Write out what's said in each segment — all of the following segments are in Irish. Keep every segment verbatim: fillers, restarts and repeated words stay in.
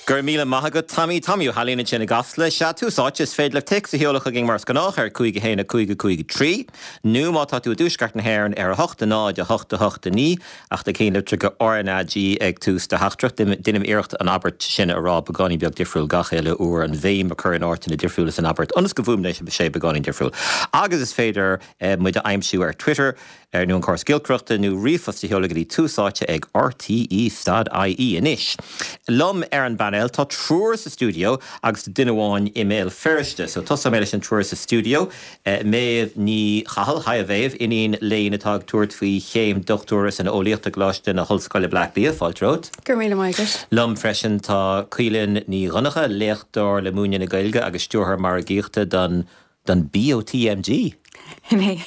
Gur míle maithagad Tommy Tommy Halína sinna gasla se túsáid is féad le tic sa heolalacha ging mars ganách ar chuige héna chuige chuige trí. Nú má tá tú dúsgart na haireann ar a hochta náid a hochta hochta ní ach de céine tru go R N A G ag tús de heachtrach dunim iirecht an Albert sinna ará beganí beag difriúil gachéile uair an bhéim a chur an áit na difriúlas an Albert. Onas go bhúmnéis be sé beganí difriúil. Agus is féidir eh, muid a aimsú ar Twitter ar nú an cór scilcrochta nú riomfas de heolalaí túsáite ag R T E stad I E inis. Lum ar an banel tá trúr sa studio agus duine bháin email ferste. So tosa méile sin trúr sa studio uh, méh ní chahal ha a bhéh iníon léon atá tuairt faoi chéim dochtúras an óíochta gláiste na Hullscoile Blackbia fáiltród. Gur míle maigad. Lum freisin tá cuileann ní runnacha léchtdor le múine na gailge agus stúrthar mar a gíochta don don B O T M G. Nee.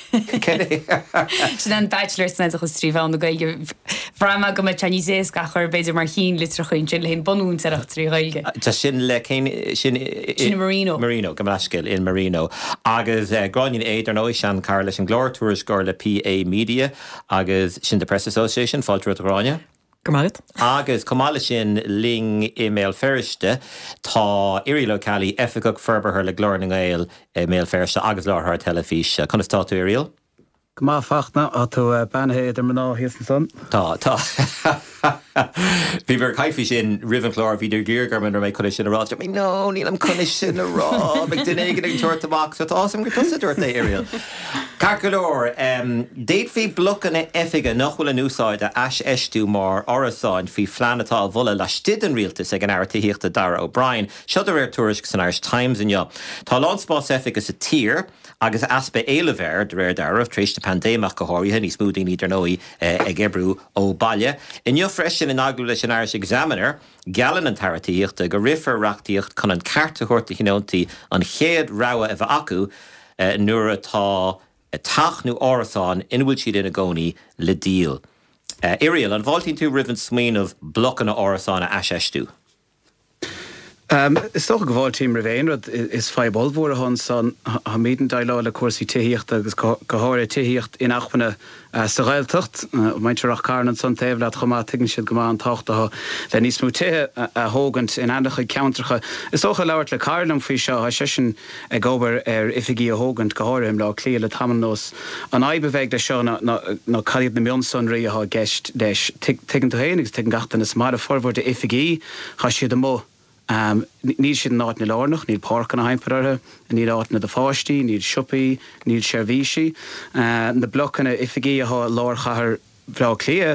So dan bachelor's net go strífán go gaige Frama go me Chinese gachar beidir mar hín litra chuin sin hen bonún serach trí gaige. Tá sin le céin sin Sin Marino. Marino gomascil in Marino. Agus uh, gráinin éidir nó sean car leis an glór túris gár le P A Media agus sin the Press Association fáiltre aráine. Gemarit. Agus comála sin ling email feriste tá irí localí efficach ferberthair le glór na gael email feriste agus láthar telefís. Conas tá tú iríal? Má fachna a tú banhe idir mná hias an son? Tá, tá. Bhí bar caiifi sin rivenchlár bhíidir geargarman ar méid chuine sin ará. Mí nó, níl am chuine sin ará, beag duine ag an tuairt amach, so tá sam go tusa dúirt na iríal. Carcalór, um, déad fhí blochanna effiga nach bhfuil an úsáid a as eistú mar orasáin fhí fleanatá bhula le stid an rialtas ag an airtííochta Dara O'Brien, siad ar tuairis san Irish Times in jo. Tá lánspás effiga sa tír, agus aspa éilever de réir Dara tréis de pandémach go háirithe ní smúdí ní darnóí ag ebrú ó baile. In jo freisin in aglu leis an Irish Examiner, galan an tarataíochta go rifar reachtaíocht chun an carta chuirta hinóntaí an chéad ráha a bheith acu uh, nuair atá a tachnú árasáin inbhfuil siad ina gcónaí le díal. Uh, Irial, an bháltín tú rivan smíanamh blochanna árasáin a aseistú? Um, is toch een geval team Ravein, is vijf bolvoeren hon son hamiden dailo le kursi tehicht agus gehore tehicht in achbene sagail tucht meintje rach karn son tev laat gema technische gema tacht ha den is moet hogend in eindige counterge is toch lauert le karlum fi ha session e gober er ifigi hogend gehore im la klele tamnos an ai bewegt de show na na kalib de Jonson ri ha gest des tegen to henigs tegen gachten is maar de forward de ifigi ha je de mo Um, níl siad an áit na lárnach, níl park an a haimpearthe, níl áit na de fáistí, níl siupaí, níl seirbhísí. Uh, na blochanna ifigí a lár chahar bhrá clia,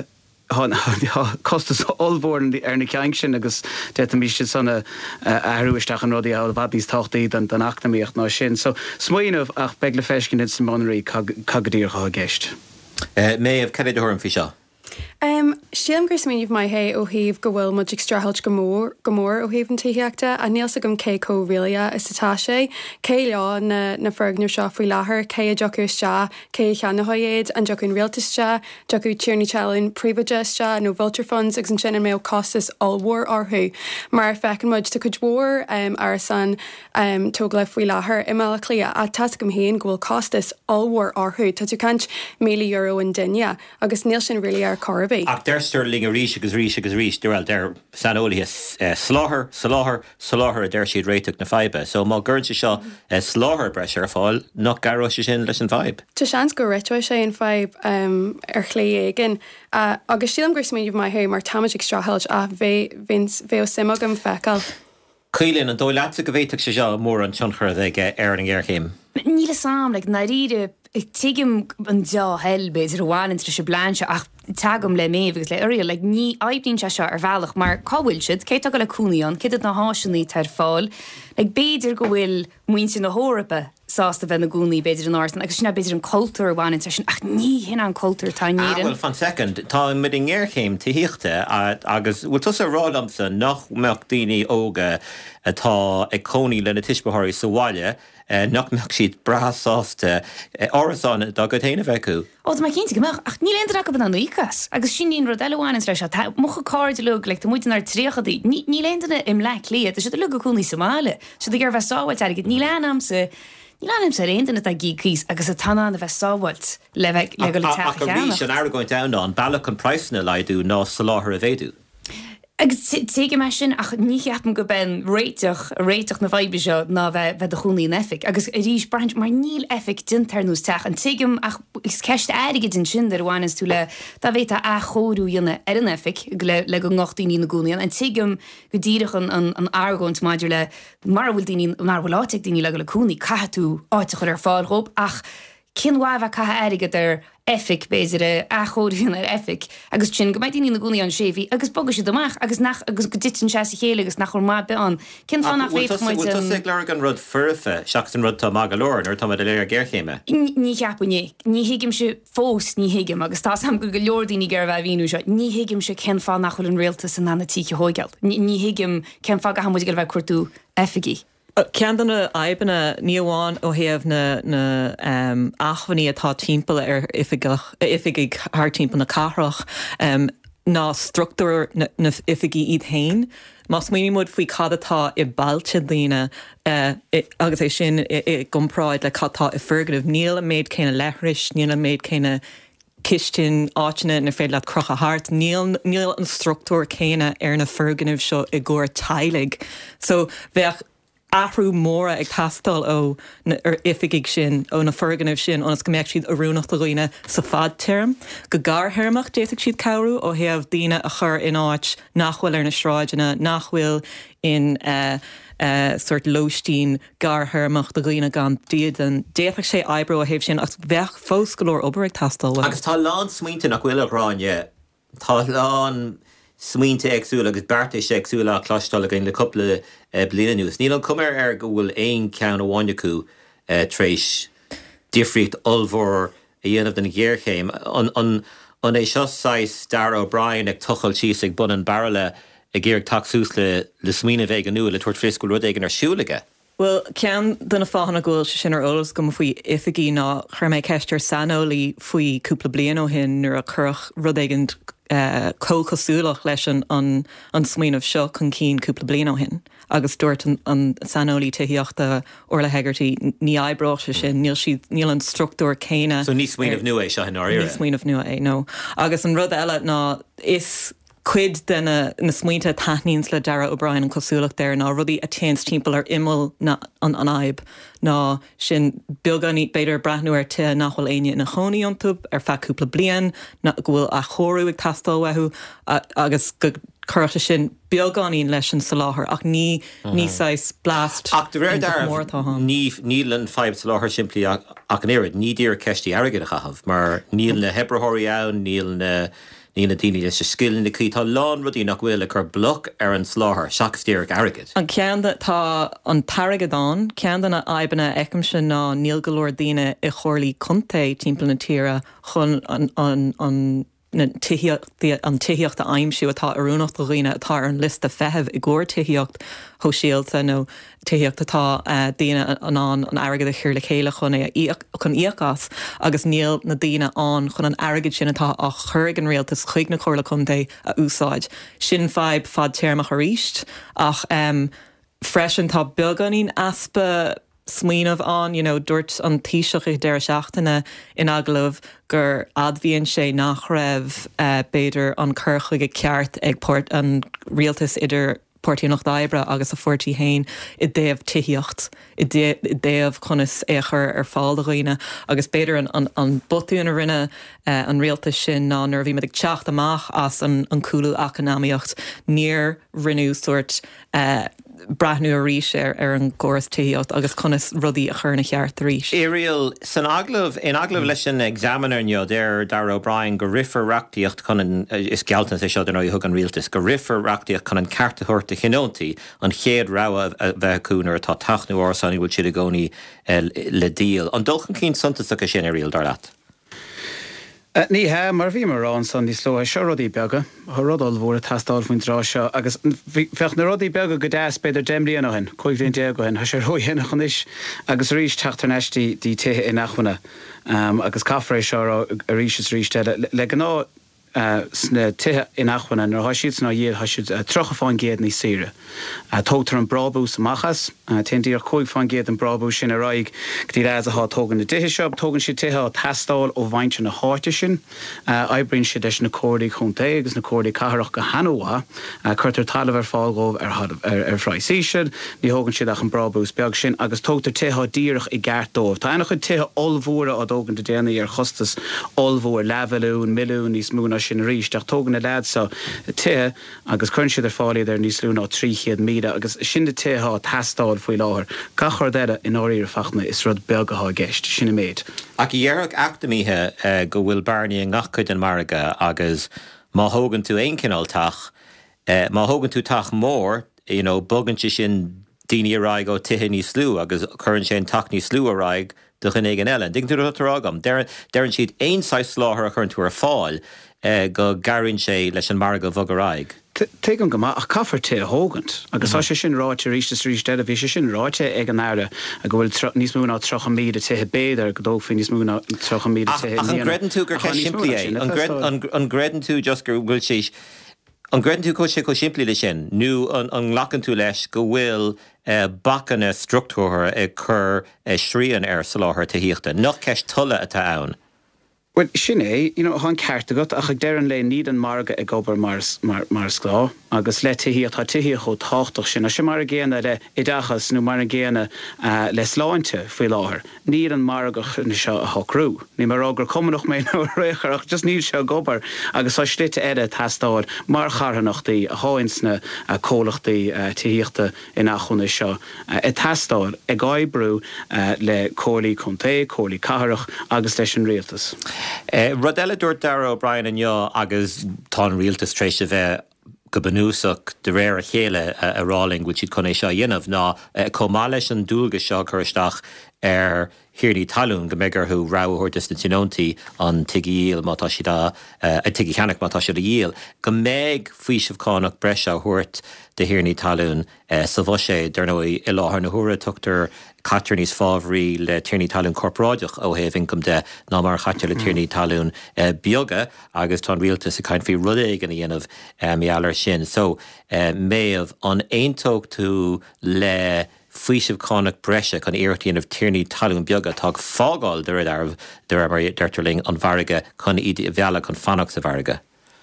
costas olbhór ar na ceang sin agus déta mí siad sanna ahrúisteach an rudí a bhadníos táchtaí den achtamíocht ná sin. So smaoinmh ach beag le feiscin in san Monterey cagadíorcha a gceist. Méamh ceidir thuirm fi seo? Um, Sílam gur smíomh mai hé ó híomh go bhfuil muid extrahailt go mór go mór ó híomh an tííachta a níl sa gom cé có rialia is satá sé, cé leá na, na fergnar seo faoi láthair, cé a jocu ste, cé cheannahoiad an jocu'n rialtaiste, jocu tíirní chalinn príomhaide nó vulture funds agus an sin an méo costas allmhór orthú. Mar fecin muid tá chuid mór um, ar san um, tóg le faoi láthair i meala clia a tas gom héin go bhfuil costas allmhór orthú, tá tú cant míle euro in duine agus níl sin rilí ar Corby. Ach der sterling a ríis agus ríis agus ríis dúil der san ólaithe uh, sláthar, sláthar, sláthar a der siad réiteach na faibe. So má gurn se seo uh, sláthar breis ar fáil nach garró se sin leis an faibe. Tá seans go réitó sé an faibe um, ar chlé éigen. Uh, agus sílam gur smíomh mai hé mar táid extrahailt a bhé ó simagam fecail. Caoilinn an dóileata go bhhéiteach se seo mór an tionchar ag ar an ggéirchéim. Níle sam, like, na ríide ag tuigim an dá hel beidir a bháin intra se blanse ach tagum le méh agus le uriel like, ní aibdín se seo ar bhealach mar cáhfuil siad, cé go le cúnaíon, cé na háisinaí tar fáil, like, beidir go bhfuil muinte na hórapa sásta bheith na gúnaí beidir an ásan, agus sinna beidir an cultúr bháin intra sin ach ní hinna an cultúr tá nían. Ah, well, fan second, tá mid an ggéirchéim tííochta agus bhfuil tusa rálamsa nach meach daoine óga atá ag cónaí lena tiisbethirí sa bhaile Uh, nach meach siad brathsásta uh, orasán da go téanana bheicú. Ó, má cinnta goach ach ní leontar acu an nuicas, agus sin níon rud eileháin leis se mocha cáirde lug le muid ar tríochadaí. Ní leontainna im le líad, is le go cúnaí Somália. So d gur bheith sáhailt aige ní leanamsa ní leanam sa réantainna a gí cís agus a tanna na bheith sáhailt le bheith le go le teach ach a rí sin air going down on bailach an praisna leidú ná sa láthair a bhéadú. Agus te me sin ach ní heapan go ben réiteach réiteach na bhaib seo ná bheith bheith a chuúnaí an effic. Agus a rís brand mar níl effic dintarnús teach an tuigim ach is ceist aige den sin ar bhhainnas tú le dá bhéit a chóú dionne ar an effic le le go ngachtaí na gúnaíon an tuigim go ddíireach an an argóint maidir le mar bhfuil daoine mar bhfuil áteach daoine le go le cúnaí caitú áiteach ar fáilróp ach cinmhah a caithe aige ar effic béidir a chóiríon ar effic agus sin go maidí na gúnaí an séhí agus bogus sé doach agus nach agus go ditin se chéile agus nach má be an cin fan nach féit le an rud furfe seach an rud tá mag golóir ar tá de léir ggéirchéime. Ní cheappané, ní hiigim se fós ní hiigim agus tá sam go go leordaoine gur bheith víú seo, ní hiigim se cin fá nachfuil an réalta san anna tíe hóigealt. Ní hiigim cin fá go hamuid gur bheith cuatú efficí. Cean na aibbanna níomháin ó héamh na na um, achhaní atá timppla ar ifigigh th timppla na carach um, ná struchtúr na, na ifigí iad hain. Mas mí mud faoi cadatá i bailte lína uh, agus é sin i, i gomráid le cattá i fergadh níl a méid céine lethris, níl a méid céine kistin áitine na féad le croch a hart, níl níl an struchtúr céine ar na ferganmh seo i ggur tailig. So bheith ahrú móra ag tastal ó ar ifigigh sin ó na ferganmh sin ónas go méid siad arúnach do roioine sa fad term. Go garthairmach déiteach siad cabhrú ó heamh daoine a chur in áit nachhfuil ar na sráidena, nachhfuil in uh, uh, sort lóistín garthairmach do roioine gan diad an déiteach sé eibreú a héamh sin ach bheith fós go leor obair ag tastal. Agus tá lán smaointe nach bhfuil aráine, tá lán smaointe agsúla agus beartais agsúla chlástal againn le coppla uh, bliana nús. Níl an cumar ar go bhfuil éon ceann ó bhaine acu uh, tréis difriocht olmhór a dhéanamh den ggéirchéim. An, an, an é seo sais Darragh O'Brien ag tuchail síos ag bun an barala a ggéirh taxús le, le smaoine bheith an nua le tuairt friscúil rud éigean ar siúlaige. Well, cean duna fáhanna ghfuil se sin ar olalas go faoi ifigí ná chuir méid ceistir sanolaí faoi cúpla blian ó hin nuair a chuch rud éigean Uh, cóchasúlach leis an, an, an smaoinmh seo chun cín cúpla blian ó hin. Agus dúirt an, an sanolaí tuíochta Orla Hegarty ní eibreachta sin, níl siad níl an struchtúr céine. So ní smaoinmh nua é seo in áire? Ní smaoinmh nua é, no. Agus an rud eile ná is cuid den na smaointe taithníns le Darragh O'Brien an cosúlach there ná rudí a téans timppla ar imil na an, an aib ná sin beagán beidir brathnú ar te nachhfuil aine na chonaí antúb ar feadúpla blian na bhfuil a chóirú ag tastal wethú agus go chuirta sin beagáín leis an sa láthair ach ní níosáis blast ach de réir dar ní níl an feib sa láthair simplí ach an éad ní dtíar ceistí airgid a chahabh mar níl na hebrathirí ann níl na Ní na daoine leis skill na cí tá lán rudí nach bhfuil a chu bloc ar an sláthair seachas tíar airgid. An cean tá an paragadán, cean na aibbanna eicim sin ná níl go leor daoine i chorlaí contae timppla na tíre chun an, an, an na tuíocht an tuíocht a aimimsú atá arúnacht do roioine atá an list a fethebh i gcóir tuíocht ho síalta nó tuíocht atá uh, daoine an an an airgid a chuir le chéile chun é chun íochas agus níl na daoine an chun an airgid sin atá a chuig an réaltas chuig na chorla contae a úsáid. Sin feib fad téirmach a ríist ach um, freisin tá beaganín aspa smaoinmh an, you know, dúirt an tíiseach ag deir seachtainna in aglah gur adbhíonn sé nach raibh uh, beidir an curchuig ag ceart ag port an rialtas idir Portaíocht d'Oibre agus a fuirtí hain i déobh tuíocht, i déobh conas éair ar fáil a roioine agus beidir an, an, an botún a rinne uh, an rialtas sin ná nuair bhí me ag teacht amach as an, an coolú economíocht níor rinú suirt uh, brathnú a ríis ar, ar an gcóras tuíocht agus conas rudaí a chur na cheart ríis. Ariel, san aglah, in aglah leis an examiner neo there Darragh O'Brien go rifer reachtaíocht chun an is gealtan sé seo den ó thug an rialtas go rifer reachtaíocht chun an carta thuirta chinóntaí an chéad rá a bheith cúnar atá taithnú orsáinní bhfuil siad a gcónaí le díal. An dulchan cín suntas a sin Ariel dar leat. Uh, ní he mar bhí mar rán san ní sló seo rodí beaga, Tá rodal mhór a tastáil faoin rá seo, agus fech na rodí beaga go deas beidir déimlíon hen, chuig bhíon déag hen, Tá sé roi hena chun is, agus ríis teachtar neistí dí tuthe in nachmana, um, agus caffré seo a ríis is ríis teile. Le gná sna tithe in achhaine nar hasisiid ná dhéad hasisiid trocha fáin géad ní sire. Tógtar an brabús amachchas, tintíar chuig fáin géad an brabús sin a raig gtí rád aá tógan na dithe seab, tógann si tithe á tastáil ó bhainte na háte sin, eibríonn si deis na códaí chunta agus na códaí catharach go hanóha, chuirtar talamh ar fáilgóibh ar phraisíisiid, ní thógann siad ach an brabús beag sin, agus tógtar tithe díirech i gceartdómh. Tá annach chud tithe olmhóra á dógann de déanaí ar chustas olmhór levelún, milún níos múna sin ríist, ach tógann na lead sa tithe agus chun siad ar fálaí ar níos lún á tríchéad míle, agus sin de tithe á tastáil faoi láthair. Gachar deire in áirí fachna is rud beagaá gceist, sinna méid. Ach i dhearach achtamíthe uh, go bhfuil barnaí an ngachcuid an marga agus má thógann tú aon cináltach, uh, má thógann tú tach mór, you know, bogann si sin daoine aráig ó tithe níos slú agus churann sé an tach níos slú aráig do chunig an eile. Dig tú rágam, dearann siad aonáis láthair a chun tú ar fáil uh, go garann sé leis an marga bhogaráig. Tegan go ach caafar te hógant, agus á sé sin ráite ríiste ríiste a bhí sé sin ráite ag an aire a go bhfuil níos múna trocha míad tuthe béidir go dóg fin níos múna trocha míad tuthe. Ach an gredan tú gur ce siimplí é, an gredan tú just gur bhfuil sé an gredan tú có sé có siimplí le sin, nó an lacan tú leis go bhfuil bachanna struchtúir ag chur srían ar sa láthair taíochta, nach ceist tulla atá ann. Well, sin é, you know, han ceart agat ach ag dearan le níd an marga ag obair mars mar sglá, agus le tihí atá tihí chó táchtach sin, a sin mar a géana le idachas nó mar a géana uh, le sláinte faoi láthair. Níd an margach na seo a thocrú. Ní mar águr cumanach mé nó réchar ach just níd seo gobar, agus á slite eile tastáir mar charhanachtaí a háinsna a cólachtaí uh, tííochta in achúna seo. Uh, I tastáir ag gáibrú uh, le cólaí chunta, cólaí catharach agus leis an rialtas. Uh, Rodella dúirt Dara O'Brien an jo agus tá an rialtas tréis a bheith go banúsach de réir a chéile a ráling bhil siad chun é seo dhéanamh ná comá leis an dúlga seo chuiristeach ar hirirní talún go mégur thu ráthúirtas na tinóntaí an tuigíal mátá siad a tuigi cheannach mátá siad a díal. Go méid faoisimhcánach breise a thuirt de hirirní talún sa bho sé darnóí i láthair na thura tuchttar Catr níos fábhrí le tíirní talún corpráideach ó héh incom de ná mar chatte le tíirní talún beaga agus tá rialtas a caiin fí rud éigen a dhéanamh meallar sin. So méamh an aontóg tú le faoisimhcánach breise chun éirtíanamh tíirní talún beaga tá fágáil de arbh de mar deirtarling an bharige chun iad bheala chun fannach sa bharige.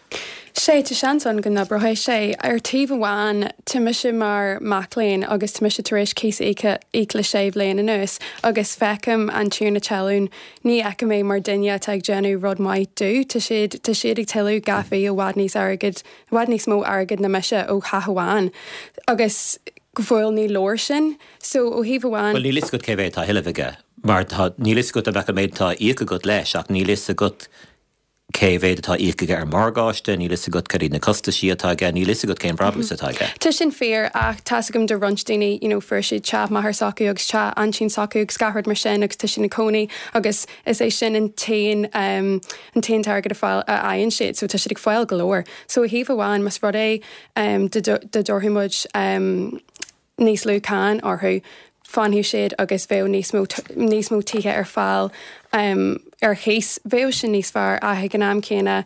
sé te sean go na brothe sé ar tíomh bháin tuimiise mar macléin agus tuimiise taréis cíos éic le séh léon in nus agus fecham an tíúna teún ní aice mé mar duine teag genú rud maiid dú tá siad tá siad ag teú gafaí ó bhhad níos agad bhhad níos mó agad na meise ó chahamháin agus go bhfuil ní lóir sin so ó híomh bháin. Well ní lis go céhéh tá hiilehige mar ní lis go a bhecha méid tá íocha go leis ach ní lis a go céhéad atá íocha ar margáiste, ní lis a go carí na costaí atá ge, ní lis a go céim brabús atá ge. Tá sin fér ach tá gom de runtíine you know, fuair siad teap maithar sacu agus te ansin sacu agus scahard mar sin agus tu sin na cónaí agus is é sin an tain um, an tain targad a fáil a aon siad, so tá siad ag fáil golóir. So híomh bháin mas rud é um, de dorthamuid um, níos lú cáin orthú fanú siad agus bheith níos mó tithe ar fáil um, ar chéas bheith sin níos fearr a gan am céine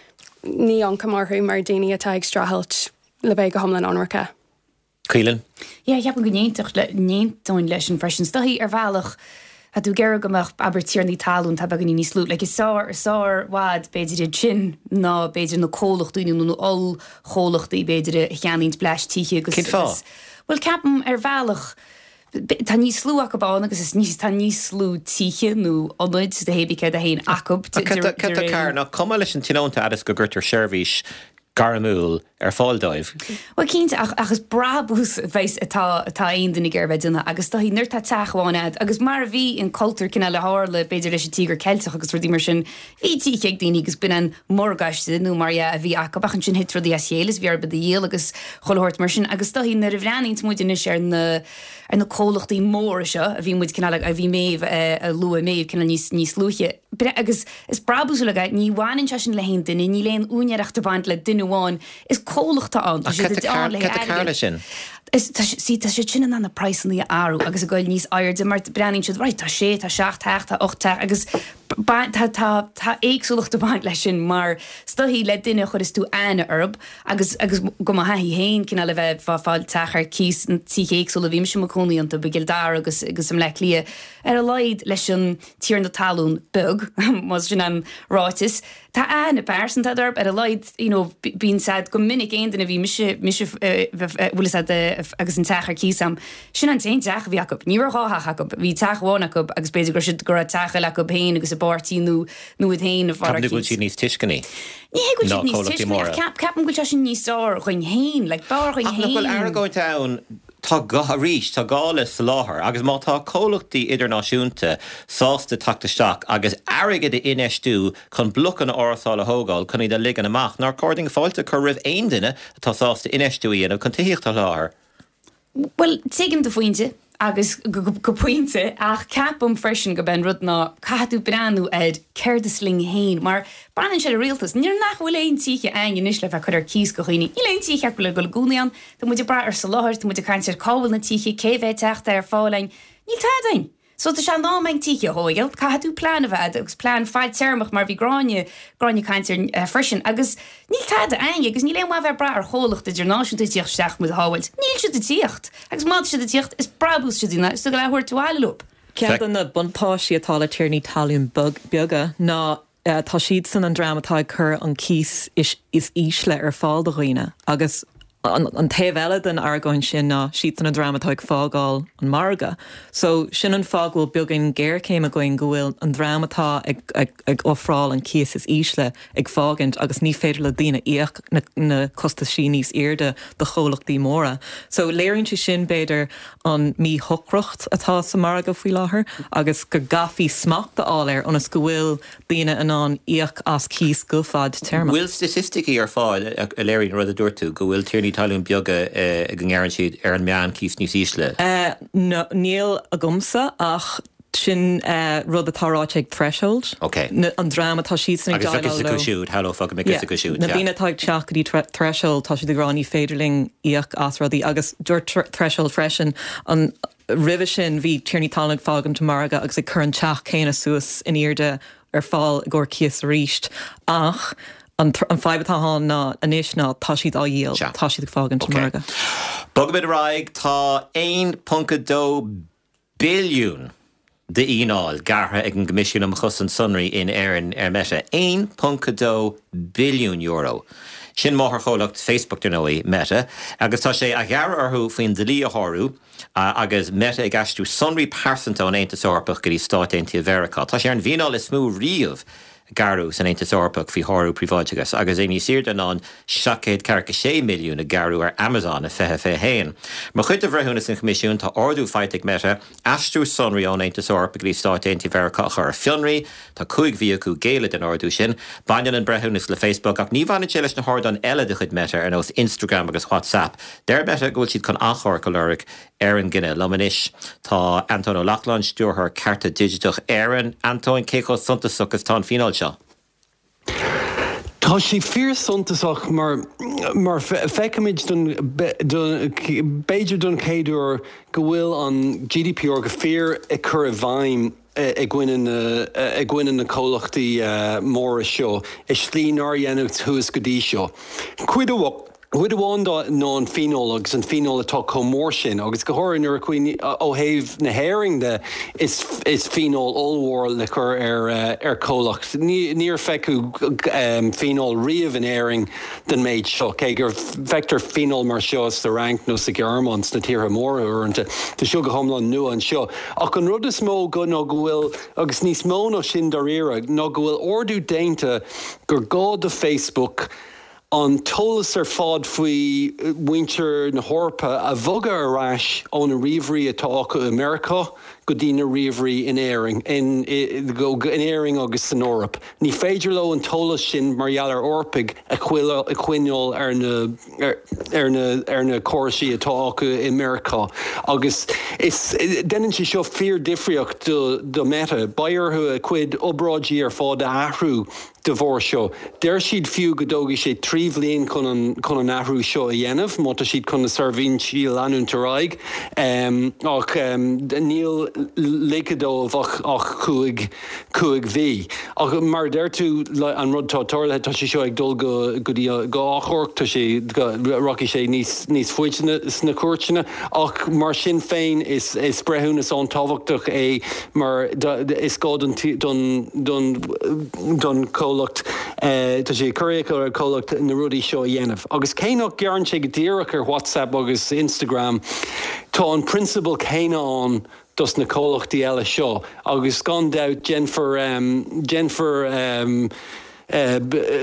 ní an camarthú mar daoine atá ag strahailt le bheith go thomlan anracha. Caoilinn? Ja, ich habe go néintach le néintóin leis an freisin stahí ar bhealach a dú geir gomach aber tíarnaí talún tá bagin níos lú, le is sár sár wad beidir sin ná beidir na cólachtaí nó all chólachtaí beidir a cheannaínt bleis tíe agus. Cid fá? Well, ceapam ar bhealach tá níos slú a bán agus is níos tá níos slú tíe nó anid de hébice a héon acab. Ce a car nach cum leis an tinónta agus go gurtar seirbhís garamúil ar fáildóibh. Well, cínta ach, agus brabús bheits atá atá aon duna ggéirbh duna agus tá hí nuirtá teachháinad agus mar bhí in cultúr cinna le hála beidir leis tígur ceilteach agus ruí mar sin bhí tícheag daoine agus bin an mórgaiste nó mar a bhí acabach an sin hit rudí a chélas bhí arba dhéal agus chohairt mar sin agus tá hí na rahreanínt muidir is ar na ar na cólachtaí mór seo a bhí muid cinna a bhí méh a lua méh cinna níos níos lúche. Agus is brabús le gaid ní bhhainn se sin le hen duine ní léon úneachta baint le duine bháin is cólachta an. Carla sin? Sí tá sé sin an na priceí áú agus a goil níos air de mar brenin siad right tá sé tá seach teach tá ocht teach agus tá éagsúlacht do baint lei sin mar stohí le duine chud is tú aine orb agus agus go haí héin cin le bheith fáil techar cís an tí éagsúla bhím sem coní an begildá agus agus sem le lia ar a leid leis an tíar na talún bug mas sin an ráitis. Tá aine persan orb ar a leid bín sad go minic éan a bhí bhfuil agus an techar císam sin an té teach bhí acu níorthá go bhí teachhána go agus beidir go si go a techa le go héin agus a bartíú nu a héin a far sí níos tiiscaní. Ní Capan go sin níos á chuin héin le bar chuin héin. Ar go town tá a ríis tá gála sa láthair agus má tá cólachtaí idirnáisiúnta sásta tactaisteach agus airige de inistú chun blucan árásála thógáil chun iad ligan amach nar cording fáilte chu rih aon duine tá sásta inistúí anam chun tuíocht a láthair. Well, tuigim do faointe agus go pointe ach capam freisin go ben rud ná catú breanú ed ceir de sling héin, mar branan sé a rialtas, níor nach bhfuil éon tíe ain is le bheith chud ar cís go chuoine. Í leon tíe go le go gúnaíán, tá muidir bra ar sa láthir, tá muidir caiint ar cábhfuil na tíe céhheith teachta ar fálainn, níl tádain. So tá se ná meid tíe hóil, catú plán a bheith agus plán fáid teirmach mar bhí gráine gráine caiint ar freisin agus níl táda ain agus níl éon bheith bra ar cholacht idir náisiúnta tíochtteach mu hábhailt. Níl si de tíocht, agus má si de tíocht is brabús si dúna, is go lehuiir túáile loop. Cean na buntáí atá le tíirní talún beaga ná tá siad san an dramatáid chur an cís is ísle ar fáil do roioine agus an taobh den argáin sin ná siad san an dramatáid fágáil an marga. So sin an fágúil beagin géir céim a going go bhfuil an dramatá ag ófráil an cís is ísle ag fágant agus ní féidir le daine íoch na costa sí níos irde de cholachtaí móra. So léironn si sin beidir an mí hochrucht atá sa marga faoi láthair agus go gafií smacht a áir anas go bhfuil daine an an íoch as cís go fad terma. Bhfuil statisticí ar fáil a léironn rud a dúirtú go bhfuil tíirní talún beaga ag an gghearann siad ar an meán cís níos ísle? Níl a gomsa ach sin rud atáráte ag threshold. Okay. An drama tá siad san agus agus a cosisiúd, hello fag me agus a cosisiúd. Na bína táid teach go dtí threshold tá si de gráí féidirling íoch as rodí agus dúir threshold freisin an rih sin bhí tíirní talún fágan marga agus ag chun teach céine suas in irde ar fáil gur cíos ríist ach an feibetá ná aníis ná tá siad á díal tá siad fágan marga. Bogabid raig tá one point two billiún de ínáil gartha ag an gomisiún am chus an sunraí in éireann ar meta one point two billiún euro. Sin máthar cholacht Facebook der nóí meta, agus tá sé a ghearr orthú faoin delí a thorú agus meta ag astú sunraí persanta an Aontas Eorpach go dtí Stáit Aontaithe Mheiriceá. Tá sé an bhíáil is smú riamh garú san Aontas Eorpach fhí thorú príváidegus agus é ní siad an an seacéad cearcha sé milliún a garú ar Amazon a fethe fé héin. Mar chuid a bhreithúna san comisiún tá ordú feiteigh meta astú sunraí an Aontas Eorpach go dtí Stáit Aontaithe Mheiriceá ar fionraí tá cúig bhí acu géile den ordú sin, baineann an brethúnas le Facebook ach ní bhainna leis na hádan eile de chud meta ar nós Instagram agus WhatsApp. Deir meta ghfuil siad chun achar go luric ar an gine lamanis. Tá Anton O'Loughlin stúrthar carta digitach éireann. Anton, cé chó suntasach is tá an fínáil seo? Tá sí fíor suntasach mar mar feicimiid beidir don céadú go bhfuil an G D P R go fear i chur a bhaim ag gcuine na cólachtaí móra seo is slí ná dhéanamh thuas go dtí seo. Cuid amháin Huid bháin ná an fínol agus an fínol atá comór sin, agus go háir nuair chuoine ó thaobh na héiringde is is fínol ómhór le chur ar ar cólacht. Níor feicú fínol riamh an éiring den méid seo, cé gur feictar fínol mar seo sa rank nó sa gearmans na tíortha móra uaireanta tá seo go thomlan nua an seo. Ach an rud is mó go ná go bhfuil agus níos mó ná sin dar éire ná go bhfuil ordú déanta gur gá do Facebook an tolas ar fád faoi winter na hórpa a bhoga arás ón na riomhraí atá acu America go dtí na riomhraí in éiring in éiring agus san Eorp. Ní féidir le an tolas sin mar gheall ar orpaig a chuineol ar na córasaí atá acu America. Agus is denann si seo fear difriocht do meta, bairthu a cuid obráidí ar fád a athrú de bhór seo. Deir siad fiú go dóga sé tríomhlíon chun an ahrú seo a dhéanamh, má tá siad chun na sarvín síl anún taráig, ach níl lécadómh ach chuig chuig bhí. Ach mar deir tú an rud tá toirthe tá sé seo ag dul go go áchorc, tá sé rocky sé níos fuiitena sna cuairteanna, ach mar sin féin is is brethúnas an táhachtach é mar is gá don cólacht tá sé curéach ar cólacht na rudí seo dhéanamh. Agus céanach gearann sé go dtíireach ar WhatsApp agus Instagram tá an principal céine an dus na cólachtaí eile seo, agus gan doubt Jennifer um, Jennifer um, Uh,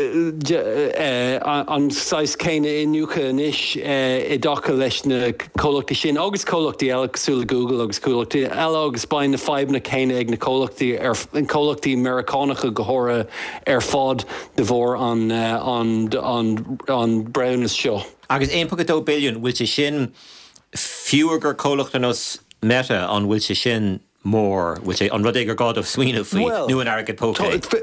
uh, an sais céine inniucha inis i dacha leis na cólachtaí sin, agus cólachtaí eile cosúla Google agus cólachtaí eile agus bain na fáib na céine ag na cólachtaí ar cólachtaí Americánacha go háire ar fád de bhór an an an brownas seo. Agus one point two billion bhfuil sé sin fiúr gur cólachtanos meta an bhfuil sé sin mór, bhfuil sé an rud é gur gád of swinine faoi nu an airgad póca.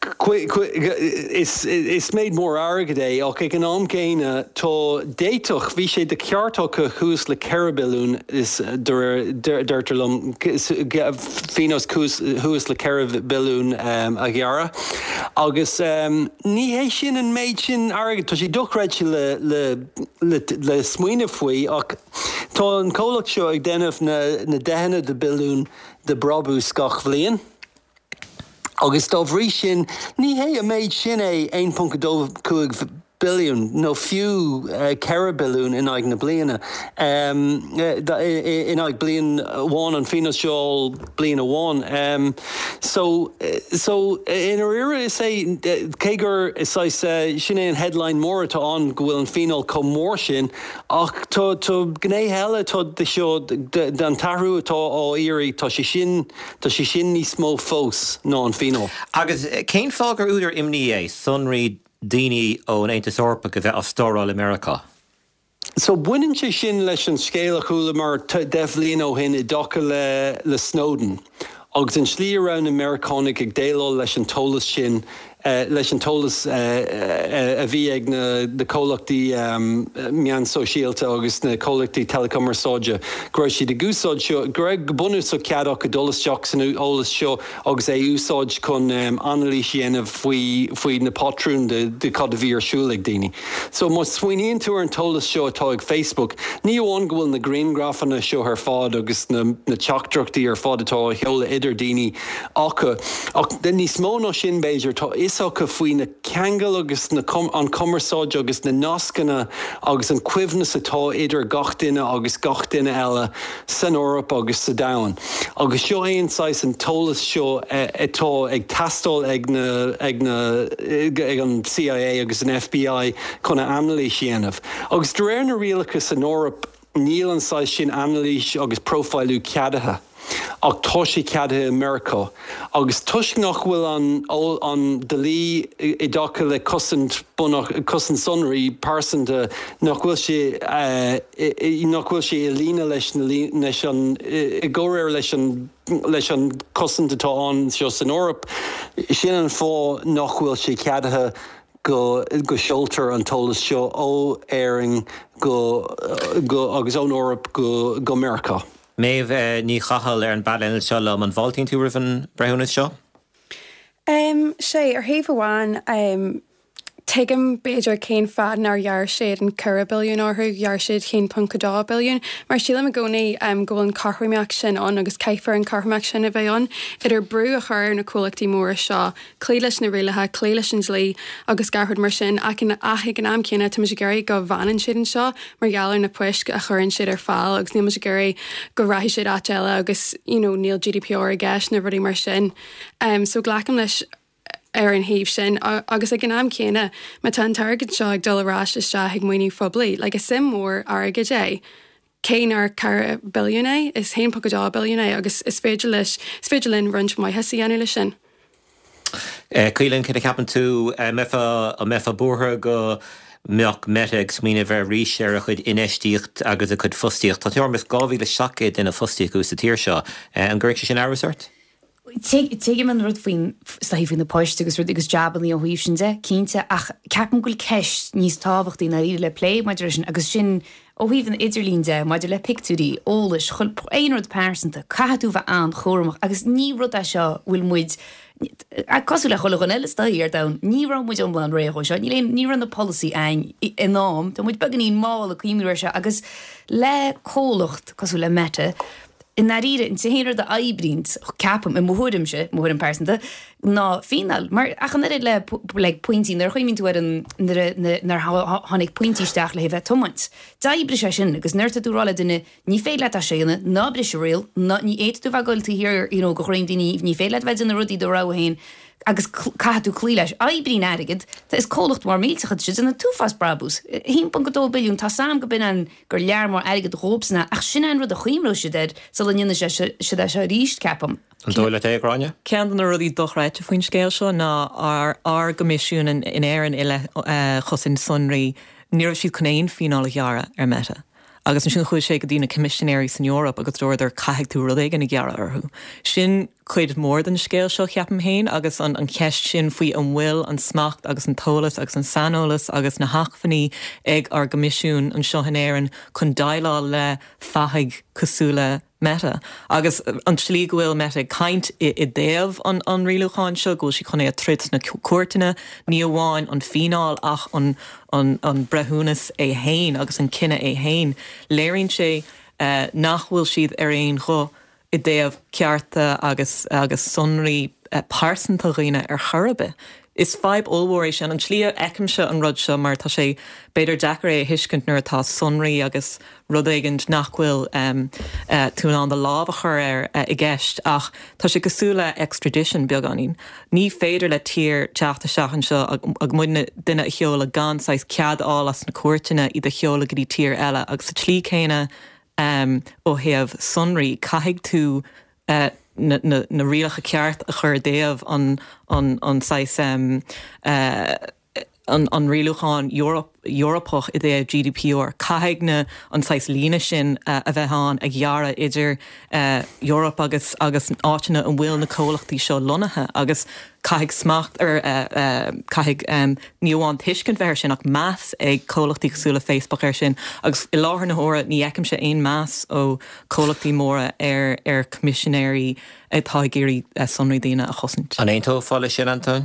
Is is made more arrogant é ach ag an am céine tá déitoch bhí sé de ceartach chús le ceirbilún is d'irtarlum finos chús le ceirbilún a gheara agus ní hééis sin an méid sin arrogant tá sé dochreid le le smuoine faoi ach tá an cólacht seo ag déanamh na dehanna de bilún de brabú scach bhliain. Agus dá bhrí sin ní hé a méid sin é one point two billion nó fiú ceirbilún in ag na bliana in ag blian bháin an finas seáil blian a bháin. So so in ar ire is é cé gur is sin é an headline mór atá an go bhfuil an fíneáil com mór sin ach tá gné heile tá de seo den tarú atá á irí tá sé sin tá sé sin níos mó fós ná an fíneáil. Agus cén fágur úidir imní é sunraí Dini ó an Aontas Eorpa go bheith Austrráil America. So buinn sé sin leis an scéalach chuúla mar defhlíon ó hin i dtaca le le Snowden. Agus an slí around Americanig ag déáil leis an tolas sin Uh, leis an tolas uh, uh, a bhí ag na de cólachtaí um, mean sosiálta agus na cólachtaí telecommerceáide. Gréir si de gúsáid seo, Greg go bunú so ceadach go dolas teach san ólas seo agus é úsáid chun um, analís dhéanamh faoi faoi na patrún de, de cad a bhí ar siúla ag daoine. So má swinoíonn tú ar an tolas seo atá ag Facebook, ní óháin go bhfuil na green graphanna seo ar fád agus na, na teachtrachtaí ar fád atá cheola idir daoine acha. Ach den níos mó ná sin béidir tá is Isocha faoin na ceangal agus na com, an commerceáide agus na nascanna agus an cuimhnas atá idir gach duine agus gach duine eile san Eorpa agus sa domhain. Agus seo éon sais an tolas seo atá ag tastal ag na ag na ag an C I A agus an F B I chuna analís dhéanamh. Agus de réir na rialachas san Eorpa níl an sais sin analís agus profilú ceadatha. Ach tá sé ceadatha America. Agus tuis nach bhfuil an an delí i dtaca le cosint bunach cosint sunraí pásanta nach bhfuil sé nach bhfuil sé i lína leis leis an i ggóir leis an leis an cosint atá an seo san Eorpa sin an fá nach bhfuil sé ceadatha go go seoltar an tolas seo ó éiring go go agus ón Eorpa go go America. Méh ní chahall ar an bailile seo le an bháltaín tú rih an brethúnas seo? Um, sé ar thaobh amháin um, tuigim beidir cén fad nar dhear siad an cura billiún orthú dhear siad cén punt dá billiún, mar síla a gcónaí um, go bhfuil an carthaimeach sin an agus caithfar an carthaimeach sin a bheith an, idir brú a chur na cólachtaí móra seo, clí leis na rialathe, clí leis an slí agus garthúd mar sin ach in aigh an am céine tá gurí go bhanan siad an seo mar geallar na puisc a churann siad ar fáil agus ní gurí go raithí siad áteile agus you know, níl G D P R a gceis na rudí mar sin. Um, so ghlacam leis ar an haobh sin agus ag an am céine me tá an targad seo ag dul arás iste ag muoinú phoblí, le like, is sim mór airgad é. Céin ar cara billiúné is one point two billiún agus is féidir leis is féidir linn runt mai hesaí anú lei sin. Caoilinn cad a ceapan tú mefa a mefa bútha go meach meta ag smíine bheith rís ar a chud inéistíocht agus a chud fustíocht. Tá teormas gábhí le seacha duna fustíocht ús a tíir seo. An gcuirc sin áhasart? Tuige man rud faoin staí faoin na poist agus rud agus jobban í óhuiú sin de cínte ach ceapan goil ceist níos tábhacht í na ri le play maidir sin agus sin óhíhann idirlín de maidir le picúí ólas chuil éonrad pásanta caiú bheith an chóramach agus ní rud a seo bhfuil muid cosú le chola gan eile staíar da ní ra muid omlan réo seo ní léon ní an na policy ein inám Tá muid began í mála cuiimiir se agus le cólacht cosú le mete in na ire in héidir de aibrint capam in móhuiim se móhuiim persanta ná final mar achan er le le pointí nar chuimín tú an nar hánig pointíisteach le bheith tomant. Da ibre se sin agus nuirta dúrála duine ní féile a séna ná bre se réil ní éit tú bh goilta hir go chroim daoine ní féile bheith in rudí do rahéin agus caú clí leis aibrín aigid Tá is cólacht mar míltecha si in na túfas brabús. Hín pan godó bilún tá sam go bin an gur learmór aigid rópsna ach sin an rud a chuimró se dead sal an inne se se se ríist capam. An dóile éráine? Cean an rudí dochreite faoin scéil seo ná ar ar gomisisiún in éan ile chosin sunraí níir siad chunéon fiála geara ar meta. Agus sin chuid sé go dtína commissionéirí san Europa agus dúir caiigh tú rud éige na geara orthú. Sin chuid mór den scéil seo cheapam héin agus an an ceist sin faoi an bhfuil an smacht agus an tólas agus an sanolas agus na hachfaní ag ar gomisisiún an seo in éan chun dailá le fathaigh cosúla meta. Agus an slí gohfuil meta caint i, i déamh an, an riúcháin seo gohfuil si chun é a trit na cuairtaine ní amháin an fináil ach an, an, an brethúnas é hain agus an cinenne é hain. Léironn sé uh, nachhfuil siad ar éon cho i déamh cearta agus, agus sunraí uh, pásanta riine ar churabe. Is feib óhóéis an an slí eicimse an rud seo mar tá sé beidir dechar é hiiscint nuair tá sunraí agus rud éigent nachhfuil um, uh, tú an de lábhachar ar uh, i gceist ach tá sé cosúla extradition beag anín. Ní féidir le tír teachta seachan seo ag, ag muine duine cheola ganáis cead álas na cuairtaine i de cheola go dtí tír eile agus sa tlí chéine um, ó heamh sunraí caiigh tú uh, na, na, na rialacha ceart a chur déamh an, an, an, sais, um, uh, an, an rialúcháin Europe, Europach i dé G D P R. Caiigh na an sais lína sin uh, a bheitán ag gheara idir uh, Europe agus agus áitina an bhfuil na cólachtaí seo lonathe agus caiigh smacht ar uh, uh, caiigh um, níomháin tuiscint bheir sin ach meas ag cólachtaí cosúla Facebook ar sin agus i láthair na hóra ní eicim se aon meas ó cólachtaí móra ar ar commissionéirí atá géirí uh, sunraí daoine a chosint. An éontó fála sin Anton?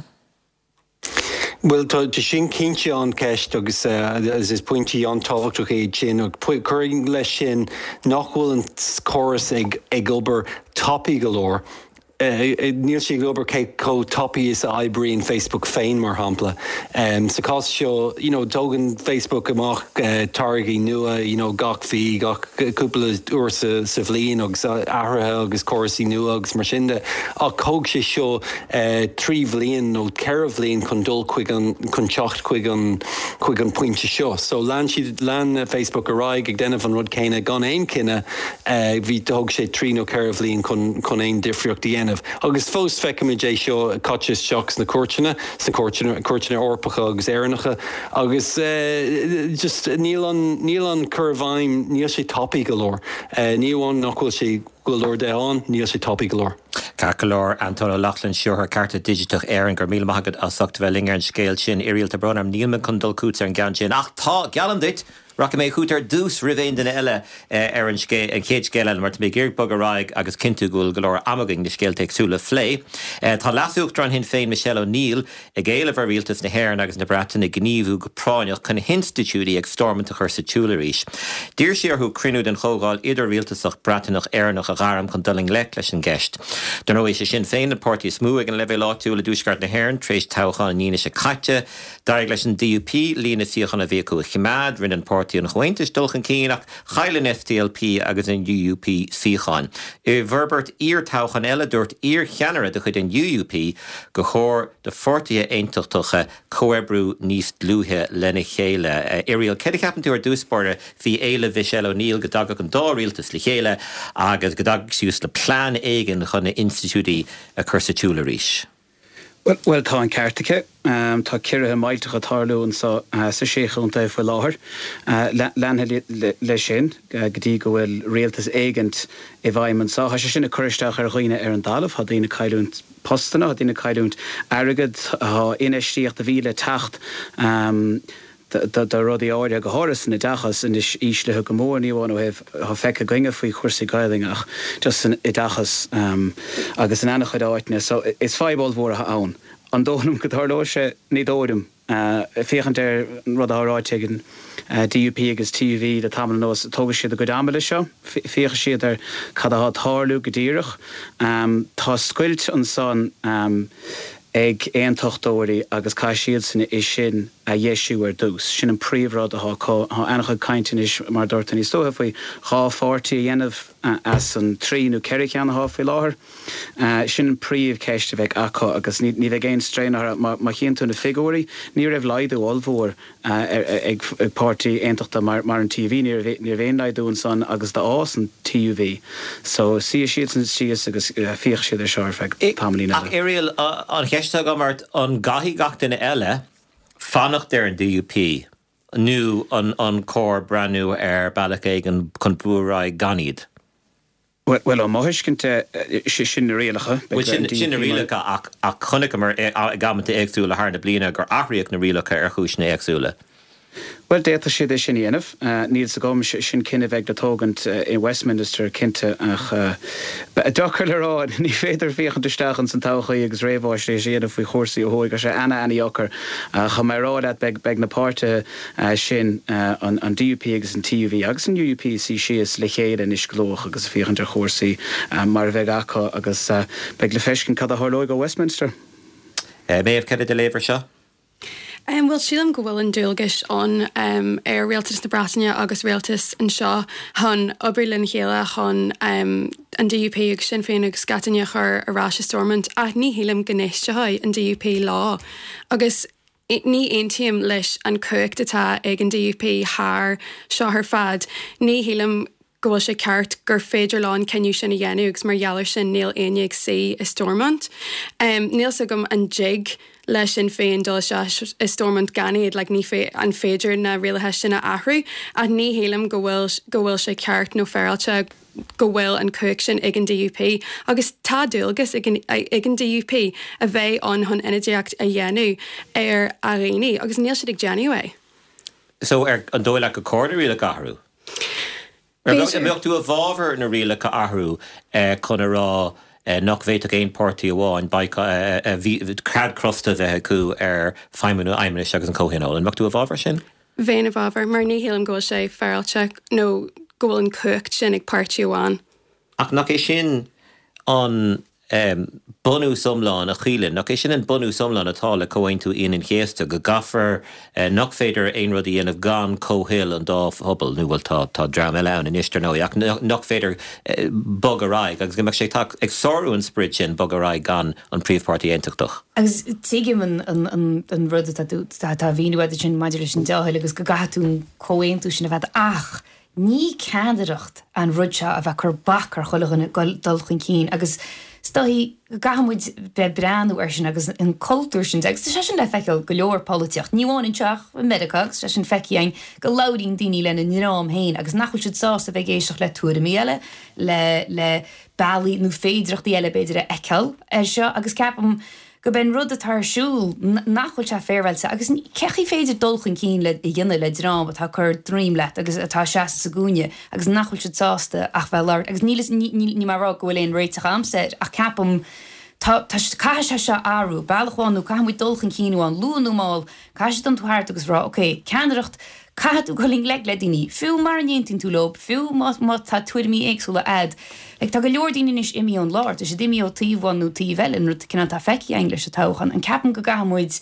Well, tá sin cinnte an ceist agus as is pointí an táhachtach é sin ag chuing leis sin nachhfuil an choras ag ag obair topií galore. Níl sé gobar cé có topií is aibrín Facebook féin mar hampla. Um, sa cás seo, you know, dógan Facebook amach uh, targaí nua, you know, gach fí, gach cúpla úr sa, sa bhlíon agus ahrathe agus chorasaí nua agus mar sinda. A cóg sé seo uh, trí bhlíon nó ceir bhlíon chun dul chuig an chun teacht chuig an chuig an pointe seo. So lean siad lean uh, Facebook aráig ag denmh an rud céine gan éon cinenne uh, bhí dóg sé trí nó ceir bhlíon chun chun éon difriocht dhéana. Agus fós feicimidé seo catis seachs na cuairteanna sa cuairteanna cuairteanna orpacha agus éannacha agus uh, just níl an níl an curvhaim níl sé topií galore. Uh, níomháin nachhfuil sé golóir de an níl sé topií galore. Carcolor Antonio Lachlan siúr carta digitach éan gur míle maigad a socht bhelingar an scéil sin iríalta bronam níl chun dul cúta an gan sin ach tá galan dit Rock mé chuútar dús rivéin den eile ar an chéad scéile mar mé ggéir bag aráig agus cinntu gúil golóir amaging de scéil teagsúla phlé. Tá lasúchtran hin féin Michelle O'Neill a géile bhar rialtas na hhéireann agus na bratainna gníomhú go práineach chun hinstitúí ag stormanta chur sa túlaríis. Dír siarthú crinú den chogáil idir rialtasach bratainach éarnach a gharam chun duling le leis an gceist. Don éis sin féin na pórtaí smú ag an levé láitiúla dúsgart na hhéireann trééis táchan níine se caite, daig leis an D U P lína siochan a bhíú a chimád rinne an pórtaí an chuintis dulchan cíach chailen F D L P agus an U U P síchan. I Verbert ír táchan eile dúirt ír cheanara de chud an U U P go chóir de fortia eintochtocha coebrú níos dlúthe lena chéile. Ariel, cedi capan tú ar dúspóre hí éile Michelle O'Neill go dagach an dáríaltas le chéile agus go dagach siús le plán éigen chun na institútí a chur sa túlaríis. Well, well tá an ceartacha um, tá ciirithe maiiltecha tarlún sa uh, sa séchúnta fa láthair uh, leanthe le, le, le sin uh, go dtí go bhfuil rialtas éigent i bhaimman sa ha sé sinna curisteach ar chuoine ar an dalamh ha dtína caiilúnt postana ha dtína caiilúnt airgad ha inistíocht a bhíle tacht um, da rudí áide go háras na dachas in is íslethe go mór níháin ó heh ha feice ginge faoi chuirsaí gaiilingach just in i dachas um, agus in annach chuid áitne so is fáibáil mhór a ann an dónam go tarlóise ní dóidm uh, féchant ar rud áráitigin uh, D U P agus T U V de tamil nós tógus siad a go dámala seo fécha siad ar cad a thárlú go ddíireach um, tá scuilt an son um, ag éontochtóirí agus cai siad sanna is sin a dhéisiú ar dús. Sin an príomhrád a há anach caiintin is mar dúirtaí stóthe faoi há fáirtaí a dhéanamh as an tríú ceiricán há faoi láthair. Uh, sin an príomh ceiste bheith acha agus ní bheith géin strainnar má chéantú na figúirí, ní raibh leidú olmhór ag pártaí éontochta mar an T V ní bhéon leidún san agus de ás an T U V. So si siad san sios agus fioch siad ar seir feag tamlína. Ach Ariel an cheiste go mart an gaithí gach duine eile fannacht ar an D U P nu an an cór brandú ar bailach éigen chun búrá ganid. Well, well an máiscinnte sin na rialacha. Sin na rialacha ach ach chunig mar gamananta éagsúla thar na bliana gur athraíoch na rialacha ar chúis na éagsúla. Well, déta siad é sin dhéanamh. Uh, Níl sa gom sin cinenne bheith de tógant uh, in Westminster cinnte ach uh, a dochar le ráid ní féidir féchan tuisteachchan san táchaí agus réomháis rééis éanamh faoi chósaí ó thuig sé anna anaíochar uh, chu mar rád beag beag na páirte uh, sin uh, an, an D U P agus an T U V agus an U U P sí sios le chéad an isglóch agus féchan tar chósaí uh, mar bheith acha agus uh, beag le feiscin cad a thorlóig ó Westminster. Uh, Méh cad a léver seo? Um, well, sílam go bhfuil an dúilgus an um, ar réaltas na Bratainne agus réaltas an seo chun obair chéile chun um, an D U P agus sin féin agus scataine chur arráis stormant a ní hélam gnéisteáid an D U P lá. Agus ní aontíim leis an cuaachtatá ag an D U P thar seo ar fad, ní hélam gohfuil sé ceart gur féidir lán ceniu sin a dhéanú agus mar gheallar sin níl aoine sí is stormant. Um, níl sa gom an jig leis sin féin dul se is stormant ganid le ní fé an féidir na rialathe sinna ahrú a ní hélam go bhfuil go bhfuil sé ceart nó fearailte go bhfuil an cuaig sin ag an D U P agus tá dúilgus ag an D U P a bheith an chun inadíocht a dhéanú ar a réí agus níl siad ag déanú é. So ar an dóile go cóir rialacha ahrú? Meocht tú a bhábhar na rialacha ahrú chun a rá nach bhéit a géon pártaí amháin crad crosta bheith acu ar feimimú aimimne agus an cóhinál. Meocht tú a bhábhar sin? Bhéin a bhábhar, mar ní hélam go sé fearailte nó go bhfuil an cuacht sin ag pártaí amháin. Ach nach é sin an um, bunú somláán a chiilen, nach é sin an bunú somláán atá le comhain tú inon chéasta go gafar uh, nach féidir aon rud dhéanamh gan cóhill an dámh hobal nu bhfuil tá tá drám eile an in istar nó ach nach féidir uh, bog a raig agus go meach sé tá ag sorú an sprid sin bog a raig gan an príomhpáirtaí aontachtach. Agus tuigim an an an rud tá bhíú idir sin maidir sin deil agus go gathún comhain tú sin a bheith ach ní ceadaracht an rudse a bheith chur bach ar choilechana dulchan cín agus Stahí gahamúid be breanú ar sin agus an cultúr sin agus sé sin le feiceil go leor políteach. Níháin teach medicagus sé sin feiceáin go laudín daoine lena nírám héin agus nachhuiil siad sásta bheith géisteach le túra míile le le bailí nó féidirach eile beidir a eiceil ar seo agus ceapam go ben rud a tarsúl nachhuiil se féhailte agus cechi féidir dulchan cín le i dhéine le drám tá chur dream le agus atá se sa gúine agus nachhuiil siad sásta ach bheith lart agus nílas ní marrá go bhfuil éon réiteach amsa a ceapam tá cai se se áú bailachháinú caihamú dulchan cíúán lúanú máil cai sé an túthart agus rá, oké, ceanreacht caiú goling le le daoine, fiú mar an éontain tú lob, fiú má tá tuairimí éagsúla ad. Like, tá go leor daoine is imíon láir, is dimí ó tíomhhainú tíomhheile nu cinna tá feici English a táchan an ceapan go gahamúid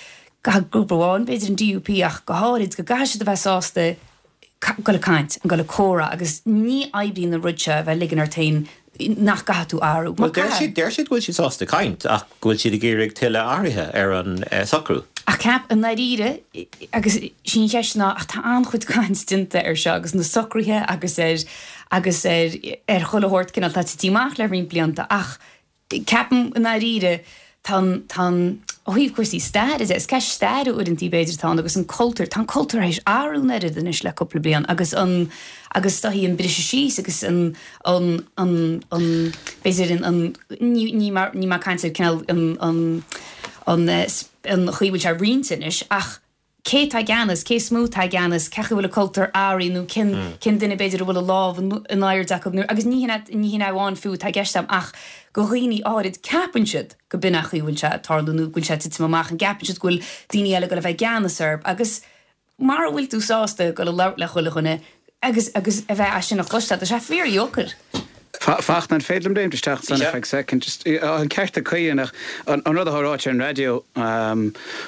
ga grúpaháin beidir an D U P ach go háid go gaiise a bheith sásta go le caint an go le córa agus ní aibrín na rudse bheith ligan ar tain nach gaú áú. Well, der siad der siad bhfuil si sásta caint ach bhfuil siad a géirigh tuile áirithe ar an uh, sacrú. A ceap an naíre agus sin cheisna ach tá anchuid caint dinta ar seo agus na sacrúthe agus ar agus ar ar cholathirt cinna tá tíach le rin blianta ach ceapan an naíre tan tan óhíh cuasí stad is is ceis stad ú an tí beidir tá agus an cultúr tá cultúr éis áú neidir den is le coppla blian agus an agus tá hí an brise síos agus an an an an béidir an ní ní mar ní mar caiint cinál an an an an chuúil a riintinis ach cé tá ganas, cé smú tá ganas, cecha bhfuil a cultúr áí nó cin cin duine beidir bhfuil a láh an áir daú agus ní ní bháin fiú tá geistam ach go rií áid capan siid go binach chuúil se tarlanú gúil se timach an gapan siid gúil daine eile go le bheith ganasarb agus mar bhfuil tú sásta go le le le chuile chuna agus agus a bheith a sin nach chluiste a se fér joker. Facht an fédlum déim teach san fe second just an ceirta chuíach an rud athráte an radio ó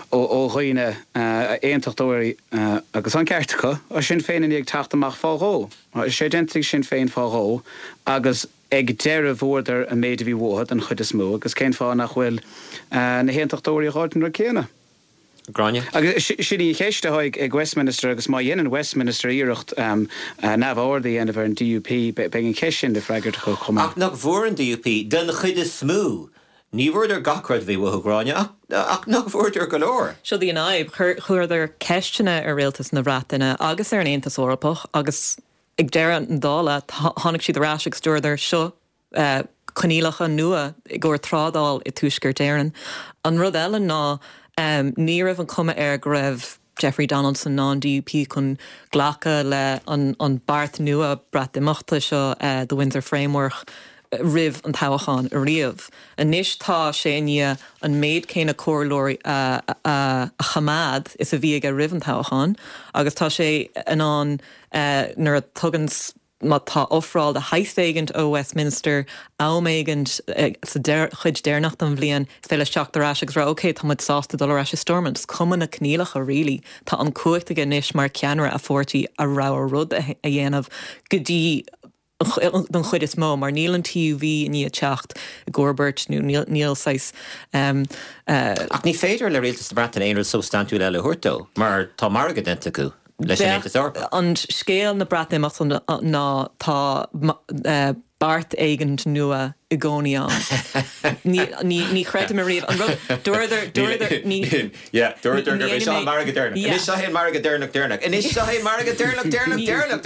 ó chuoine éonachtóirí agus an ceirtacha a sin féin ag taachtamach fáró. sé dentig sin féin fáró agus ag deire bhórdar a méidir bhí bhd an chud is mó, agus cén fá nach bhfuil na héonachtóirí ráin ra céna. Grania. Agus sinní chéiste haig ag Westminster agus má dhéanaan Westminster íirecht um, uh, nabhordaí ana bhar an D U P be an ceisisin de freigart go chumá. Ach nach bhór an D U P den chuid is smú. Ní bhór gacrad bhí bh Grania ach nach bhór go leir. Seo dí an aib chuir ceistena ar réaltas na bhreataine agus ar an Aontas Eorpach agus ag deire an dála tháinig siad arás ag stúidir seo chonílacha nua i ggur trádáil i túisgur déireann. An rud eile ná Um, ní raibh an cuma ar go raibh Jeffrey Donaldson ná D U P chun ghlacha le an, an bart nua brat imachta seo uh, the Windsor Framework uh, rih an táhacháin a riamh. A níos tá sé ní an méid céine cóirlóir uh, uh, a chamad is a bhí ag a rih an táhacháin, agus tá sé an an uh, nuair a tugans má tá ofráil de heithfégant ó Westminster áméigant chuid déirnacht an bblion féile seachtarrás agus ra oké tá mud sásta dul se stormans cuman na cnílacha rilí tá an cuairta níis mar ceanra a fórtaí a ra rud a dhéanamh gotí don chuid is mó mar níl an T U V ní a teacht Gorbert nó níl seis ach ní féidir le réaltas brat an éonar substantiú le thuirtó mar tá marga denta acu. An scéal na bratimach ná tá bart éigent nua i gcónaí an. Ní chreid mar riomh an rud dúidir dúidir ní dúidir gur bhí marga déirnach. Inis seo hé marga déirnach déirnach. Inis seo hé marga déirnach déirnach déirnach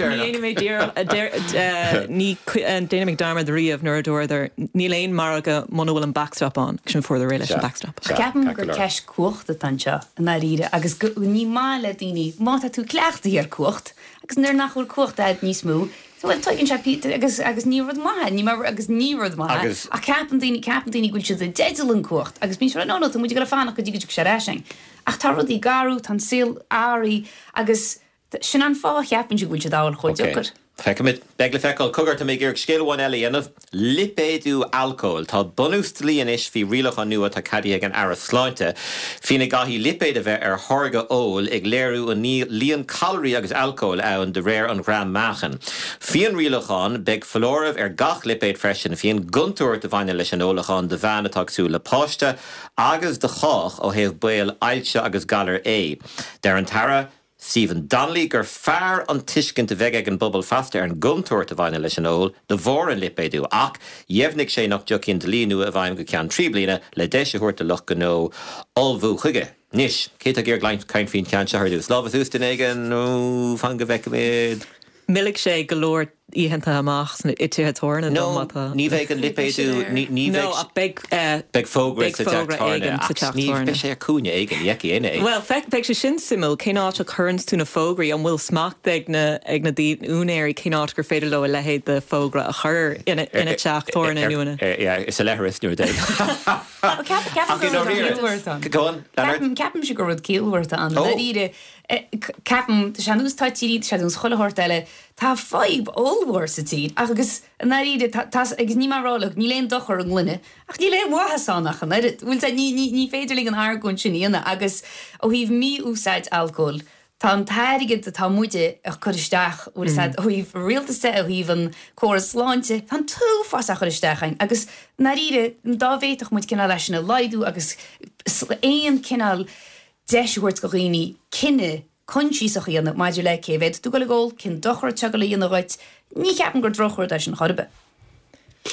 déirnach. Ní déananig darmad riamh nuair dúidir ní léon marga mna bhfuil an backstrap an sin fuair réile an backstrap. Ceapan gur ceis cuachta tanseo na riide agus ní mála daoine má tú cleachtaí ar cuacht agus nuair nach bhfuil cuachta níos mú. Well, tuiginn se Peter agus agus níród maithe, ní mar agus níród maithe. A ceapan daoine ceapan daoine gúil siad a déidelann cuacht, agus bíonn se nó nó muidir go fánach go dtíigh sé réising. Ach tá rud í garú tan síl áirí agus sin an fá cheapan si gúil se dáil chuid ocar. Fecamid begla fecail cogarta mé gur scéalháin eile anamh lipéadú alcóil tá bunúst líon is hí rialach an nua tá cadí an aras sláinte. Fína gahí lipéad a bheith ar tharga óil ag léirú an líon calorí agus alcóil ann de réir an gram machchan. Fíon rialachán beg flóramh ar gach lipéad freisin fíon guntúir de bhaine leis an ólachán de bheanna tagsú le páiste agus de chách ó héamh bail ailte agus galar é. Dar an tara Stephen Donnelly gur fear an tuiscin de bheith ag an bubal fasta ar an gumtúir a bhaine leis an óil de bhór an lipéadú ach dhéimhnig sé nach deocin de líonú a bhaim go cean trí bliana le déise thuirta luch go nó olbhú chuige. Nis, cé a gur gleint caiin fin cean se thuú slávas ústain aigen nó fan go bheicimiid. Millig sé golóir íhananta amach na itithetóirna nó ní bheith an lipéadú ní No, a big beg fógra sa éigen sa teachtarna. Ní sé cúne aigen ieci ina é. Well, feic beg sé sin simú cé áit a churns tú na fógraí an bhfuil smacht ag na ag na dí únéirí cé áit gur féidir le lehéad de fógra a chur ina ina teachtarna nuana. Is a leithris nuair dé. Ceapan si gur rud cíalhharta an le ide ceapan se nús tátíí se ús choilehort eile tá fáib óhhar sa tíd agus na ide agus ní marrálaach ní léon dochar an glunne ach ní léon wathaánach an bhfuil ní féidirling an airgún sinníana agus ó híh mí úsáid alcóil tá an tairigid a tá muide a chuiristeach bhfuil chuíh rialtaiste a híh an choras sláinte tá tú fás a chuiristechain agus na ide dábhéach muid cinál leis na laidú agus éon cinál deisiúirt go rií cinenne chunsíach íonna maididir le céhéid tú go le ggóil cin dochar te go le íonna roiit ní ceapan gur drochir leis an chorbe.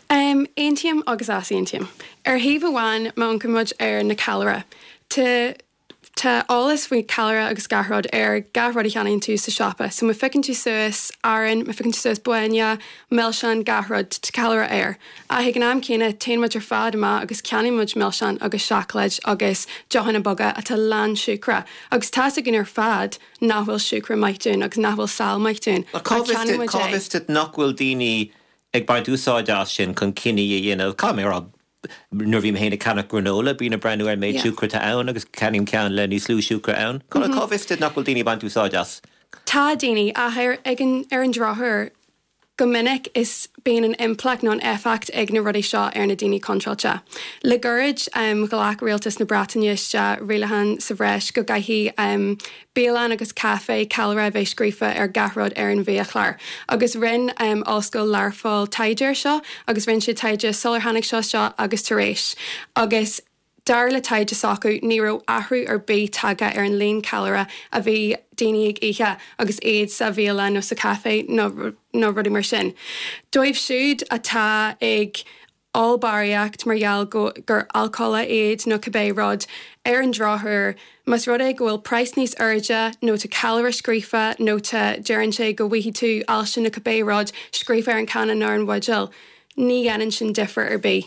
Um, Eintiam agus as eintiam. Ar híh bháin má ancuid ar na calra. Tá Tá álas faoi calra agus garrod ar garrod i cheannaíonn tú sa siapa. So ma ficinn tú suas aran, ma ficinn tú suas buine, melsean garrod tá calra air. A hi gan am cíine taonmuid ar fad má agus ceannaimid melsean agus seaclaid agus johanna boga a tá lán siúcra. Agus tá a gin ar fad náhfuil siúcra maitún agus náhfuil sal maitún. Cábhiste nachhfuil daoine ag baint úsáide sin chun cinine a dhéanamh camera. Nuair bhí héna canach granola, bína breú ar méid siúcra tá ann agus cenim cean le ní slú siúcra ann. Chuna cábhiste nachhfuil daoine baint úsáideas. Tá daoine a ar an drothir go minic is being an implacht non effect ag na rudí seo ar na daoine contrailte. Le gurrid um, go leach rialtas na Bratainiste rialahan sa bhreis go gaithí um, bélan agus cafe calra bheith scrífa ar gahrod ar an bhéachlar. Agus rinn um, oscail learfáil taidir seo, agus rinn si taidir solarhannig seo seo agus taréis. Agus dar le taide sacu níró ahrú ar bé taga ar an léon calra a bhí daoine ag ihe agus éiad sa bhéala nó sa cafe nó rudí mar sin. Dóibh siúd atá ag allbariacht margheall gur alcola éiad nó cabbé rod ar an drothir mas rud é go bhfuil price níos urge nó tá calra scrífa nó tá dearann sé go bhí tú alsin na cabbé rod scrífa ar an canna ná an bhaidil. Ní ghanan sin difer ar bé.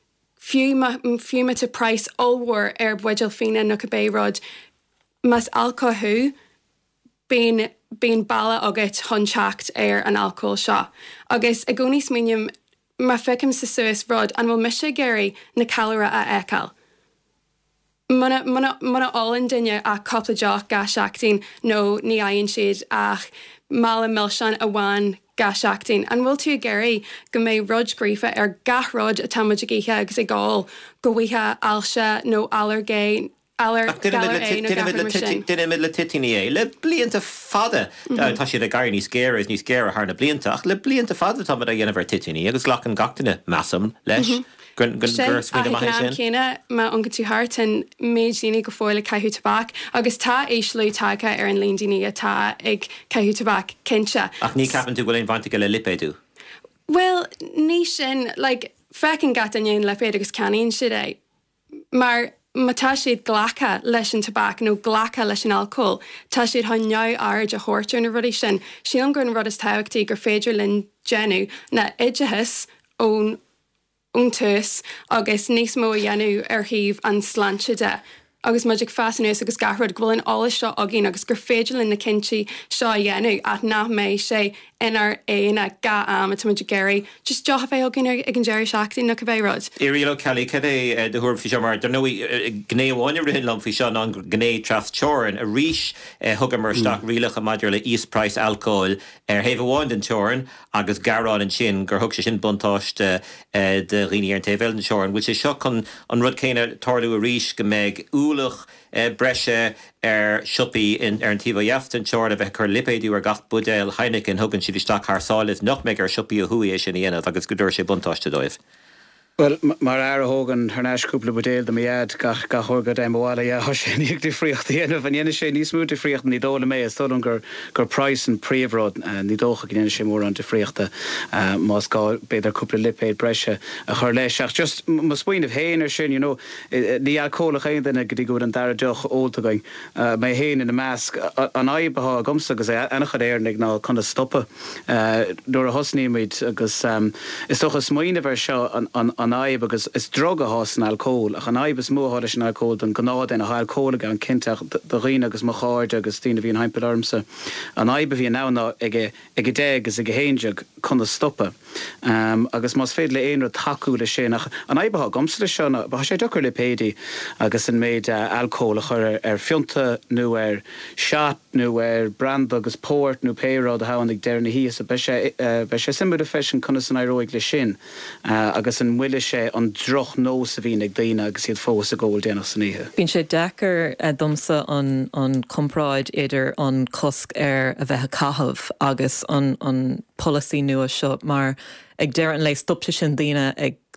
Fiúma to price allhar ar bhaidil fine nó cabbé rod mas alcothú bíon bíon balla agat honseacht ar an alcohol seo. Agus a gcóní smínium má ficim sa suas rod an bhfuil mise géirí na calra a eáil. Muna muna álan duine a coppla deach ga seachtain nó ní aonn siad ach mála milsean a bhain ga seachtain. An bhfuil tú géirí go mé rud scrífa ar gathród a támuid a gíthe agus i gáil go bhuithe alse nó alargé Dinne mid le titine é le blianta fada tá siad a gair ní scéir is ní scéir a thna bliantaach le blianta fada tá a dhéanamh titine agus lech an gatainine massam leis chéine má an go tú hátain méid daoine go fáil le caiithú tabbac agus tá éislú tacha ar an líon daoine atá ag caiithú tabbac cinse. Ach ní capan tú bhfuil bhainte go le lipéadú? Well, ní sin like, fecin gatainine lipéad agus caníonn siad é. Mar Ma tá siad ghlacha leis an tabbac nó ghlacha leis an alcohol, tá siad thneamh aird a chóirtear na rudí sin. Sílan gur an rud is táhachttaí gur féidir linn genú na idethas ón ón tús agus níos mó dhéanú ar thaobh an sláinte de. Agus muidir fascinús agus garrod go bhfuil an álas seo agén agus gur féidir linn na cinnti seo dhéanú at nach méid sé inar éana ga am a tuidir géirí, just deach fé agin ag an déir seachtaí na cabbé rod. Irílo Kelly cad é de thuair fi mar der nó gnéháinine rihin lom fi seán an gné tras teoran a ríis thugam mar staach rialach a maidir le East Price alcohol ar heh bháin den teoran agus garrád an sin gur thug sé sin buntáiste de rií ar an taobhil an teoran, which is seo chun an rud céine tarlú a ríis go méid úlach Uh, breise ar siopí in ar an tíomh jeftan teir a bheith chur lipéadú ar gach budéil Heineken thugann siad isteach th sálas nach méid ar siopí a thuí sin dhéanamh agus go dúir sé buntáiste dóibh. Well, mar air hógan thnáis cúpla budéil de méad gach gachorgad é bhála a ho sé níag de fríocht dhéanamh an dhéana sé níos múta fríocht ní dóla mé is tólan gur gur price an príomhród ní dócha gnéana sé mór an de fríochta más gá beidir cúpla lipéad breise a chur leis seach just mas buoineh héanaar sin, you know, ní alcóla chéin denna go dtí go an dar deoch óiltagain mé héin in na measc an aibetha a gomsa agus é anachchad éarnig ná chuna stoppa nuair a hosníimiid agus is tócha smaoineh ar seo an an aib agus is drog a hás an alcohol ach an aib is mór an alcohol den gnád en a alcoholiga an cinteach de riine agus mo cháide agus tína bhíon heimpelormsa an aib a bhí nána ige ige dé agus ige héideag chuna stoppa um, agus más féad le éonra taú le sé nach an aibetha gomsa le seánna ba sé dochar le pédi agus an méid uh, alcohol a chur ar fiunta nó ar seat nó ar brand agus pórt nó pérád a hanig deirna híos a be sé uh, be sé simú a fesin chuna san airóig le sin uh, agus an muile sé an droch nó sa bhín ag daine agus iad fós a ggóil déanach san ihe. Bhín sé dechar a domsa an, an compráid idir an cosc ar a bheith cahabh agus an, an policy nua seo mar ag deireann le stopte sin daine ag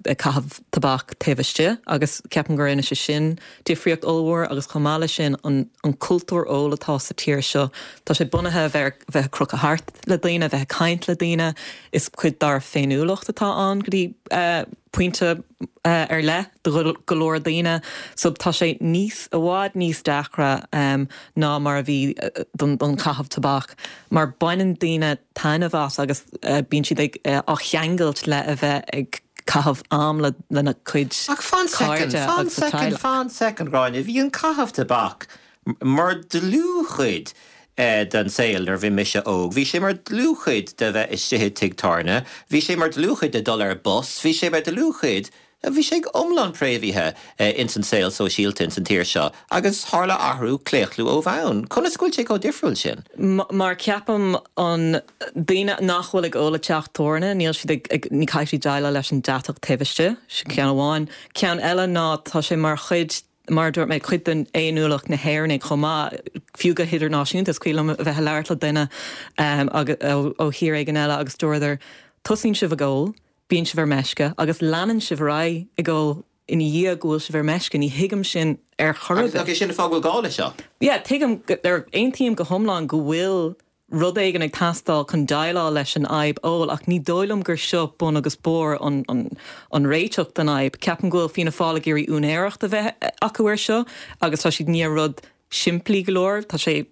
cahabh tabach taobhaiste agus ceapan gur ina sin difriocht óhar agus chomála sin an cultúr óla tá sa tíir seo. Tá sé bunathe bheith croch a hart le daine, bheith caint le daine, is chuid dar féinúlacht atá an go dtí puinte uh, ar le de golóir daine, so tá sé níos a bhád níos dachra um, ná mar a bhí uh, don, don cahabh tabach. Mar bainan daine tainmh as agus uh, bíonn siad ag uh, á cheangailt le a bheith ag cahabh am le lena chuid ach fan second, fan second, fan second, Ráin, if bhí an cahabh tabach mar dlú chuid Uh, den saoil nar bhí mise óg. Bhí sé mar dlúchuid de bheith is sithe tigtarna, bhí sé mar dlúchuid de dul ar bus, bhí sé mar dlúchuid, bhí sé omlan préimhíthe uh, in san saoil so síalta in san tíir seo, agus tharla ahrú cléochlú ó bhain. Conna scoil sé go difriúil sin? Mar ceapam an daine nachhfuil ag óla teach torna, níl si ní caiithí deile leis an deatach taobhaiste, sin cean amháin. Cean eile ná tá sé mar chuid mar dúirt méid chuid den éonúlach na héirnig chomá fiúga idirnáisiúnta is cuilam bheith leart le duine um, ó hir ag an eile agus dúirdar tosín si bh ggóil, bíonn si bhar meisce, agus leanan si bhrá i ggóil ina dhé gúil si bhar meisce, ní hiigim sin ar chorbe. Agus sin fágil gála seo? Ja, tuigim ar aon tíim go thomláin go bhfuil rud éigen ag tastal chun dailá leis an aib óil ach ní dóilm gur seo bun agus bór an, an, an réiteach den aib. Ceapan ghfuil fína fála géirí únéireacht a bheith acuir seo, agus tá siad ní rud siimplí golóir, tá sé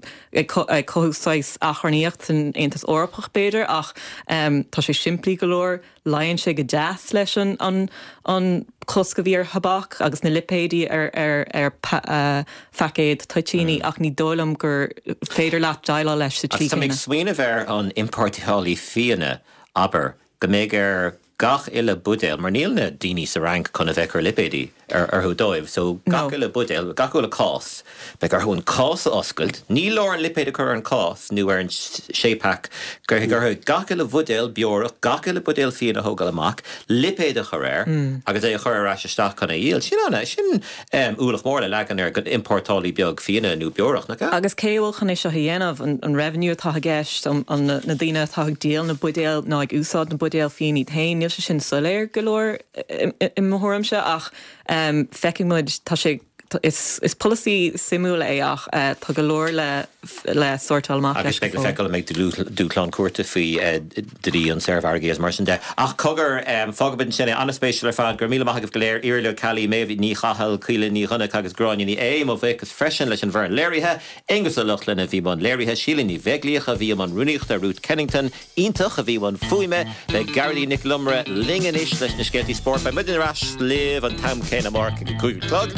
cothúsáis acharníocht in Aontas Eorpach beidir ach um, tá sé siimplí golóir, laonn sé go deas leis an, an, an cosca bhí ar habach agus na lipéidí ar, ar, ar pa, uh, facéid taitini mm. ach ní dólam gur féidir leat dailá leis sa trí. Tá mbeidh smaoinemh ar an importálaí fianna aber go mbeidh ar gach ile budéil, mar níl na daoine sa rank chuna bheith ar lipéidí ar, ar thu dóibh, so gach no. ile budéil, gach ile cás, beidh ar hún cás a oscailt, ní leor an lipéide chur an cás, nó ar an sépach, gur gur gach ile budéil beorach, gach ile budéil fianna thógal amach, lipéide chur air, mm. agus é chur ar aisteach chuna íal. Sin anna, sin um, úlach mór le legan ar go importálaí beag fianna nó beorach na ga? Agus céhfuil chuna seo dhéanamh an, an revenue atá gceist an, an na daine atá díal na budéil ná ag úsáid na budéil fianní tain, níl sé sin soléir golóir i mthuairimse ach um, feiceann muid tá sé is is policy simúla é ach uh, tá go leor le le sortalach agus be feicil méid dúchlán cuarta faoi dí an servhargaí as mar sin de ach cogur um, fogabin sinna anspéisiúil ar fad gur míle maithagah go léir iarla chalí méhí ní chahall chuile ní chuna agus gráine ní éim ó bheith gus freisin leis an bhar léirithe agus a lucht lena bhí man léirithe síla ní bheitglíocha bhí man runúcht a Ruth Kennington ítach a bhí man fuime le Gardaí Nick Lumre linganis leis na scéaltaí sport ba muidir ras liv an tam céna mark go cúiglog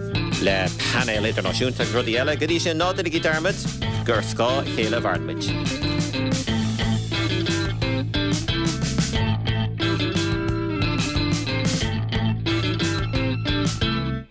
le panel internaisiúnta rudí eile go dtí sin náda i Dermot gur scá chéile bharmid.